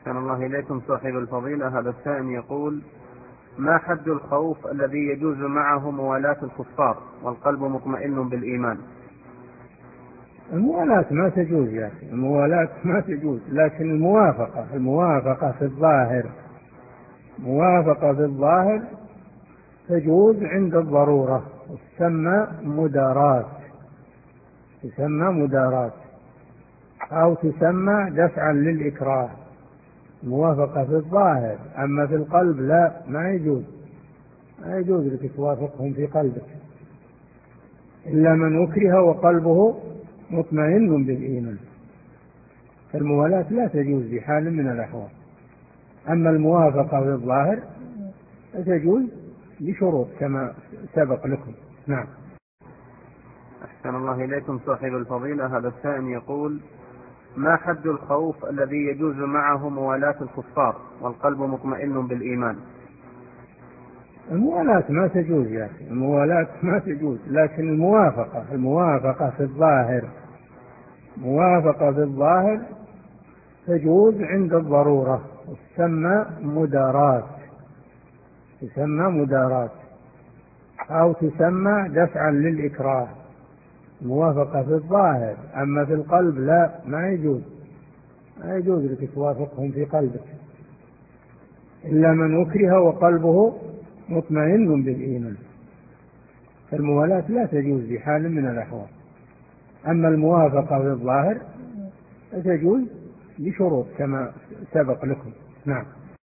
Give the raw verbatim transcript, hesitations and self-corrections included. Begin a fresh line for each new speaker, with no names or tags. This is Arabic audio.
أحسن الله إليكم صاحب الفضيلة. هذا السائل يقول: ما حد الخوف الذي يجوز معه موالاة الكفار والقلب مطمئن بالإيمان؟
الموالاة ما تجوز يا أخي، الموالاة ما تجوز، لكن الموافقة الموافقة في الظاهر موافقة في الظاهر تجوز عند الضرورة، تسمى مداراة تسمى مداراة أو تسمى دفعا للإكراه. موافقة في الظاهر، أما في القلب لا، ما يجوز ما يجوز لك توافقهم في قلبك إلا من أكره وقلبه مطمئن بالإيمان. فالموالاة لا تجوز بحال من الأحوال، أما الموافقة في الظاهر تجوز بشروط كما سبق لكم. نعم.
أحسن الله إليكم صاحب الفضيلة. هذا السائل يقول: ما حد الخوف الذي يجوز معه موالاة الكفار والقلب مطمئن بالإيمان؟
الموالاة ما تجوز يا أخي، الموالاة ما تجوز، لكن الموافقة الموافقة في الظاهر موافقة في الظاهر تجوز عند الضرورة، تسمى مداراة تسمى مداراة أو تسمى دفعا للإكراه. موافقة في الظاهر، أما في القلب لا، ما يجوز ما يجوز لك توافقهم في قلبك إلا من أكره وقلبه مطمئن بالإيمان. فالموالاة لا تجوز بحال من الأحوال، أما الموافقة في الظاهر تجوز بشروط كما سبق لكم. نعم.